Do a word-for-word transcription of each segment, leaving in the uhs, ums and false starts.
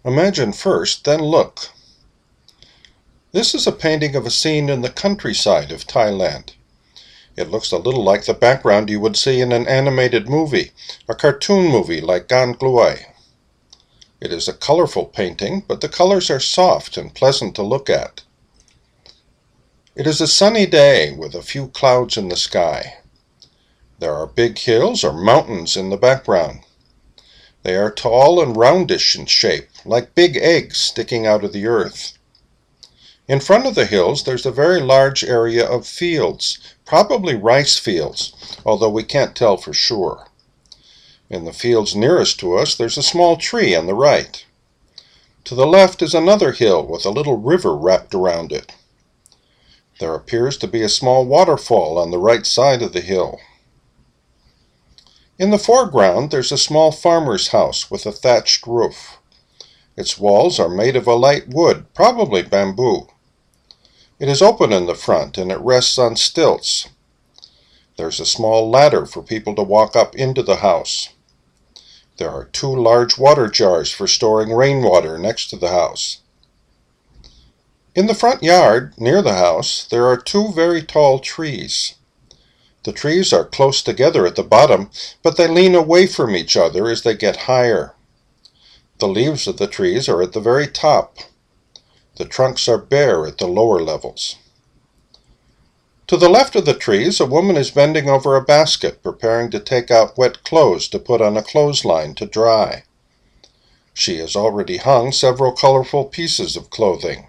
Imagine first, then look. This is a painting of a scene in the countryside of Thailand. It looks a little like the background you would see in an animated movie, a cartoon movie like Gan Gluai. It is a colorful painting, but the colors are soft and pleasant to look at. It is a sunny day with a few clouds in the sky. There are big hills or mountains in the background. They are tall and roundish in shape, like big eggs sticking out of the earth. In front of the hills there's a very large area of fields, probably rice fields, although we can't tell for sure. In the fields nearest to us there's a small tree on the right. To the left is another hill with a little river wrapped around it. There appears to be a small waterfall on the right side of the hill. In the foreground there's a small farmer's house with a thatched roof. Its walls are made of a light wood, probably bamboo. It is open in the front and it rests on stilts. There's a small ladder for people to walk up into the house. There are two large water jars for storing rainwater next to the house. In the front yard, near the house, there are two very tall trees. The trees are close together at the bottom, but they lean away from each other as they get higher. The leaves of the trees are at the very top. The trunks are bare at the lower levels. To the left of the trees, a woman is bending over a basket, preparing to take out wet clothes to put on a clothesline to dry. She has already hung several colorful pieces of clothing.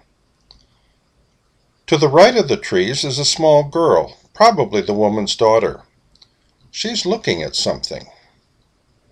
To the right of the trees is a small girl, probably the woman's daughter. She's looking at something.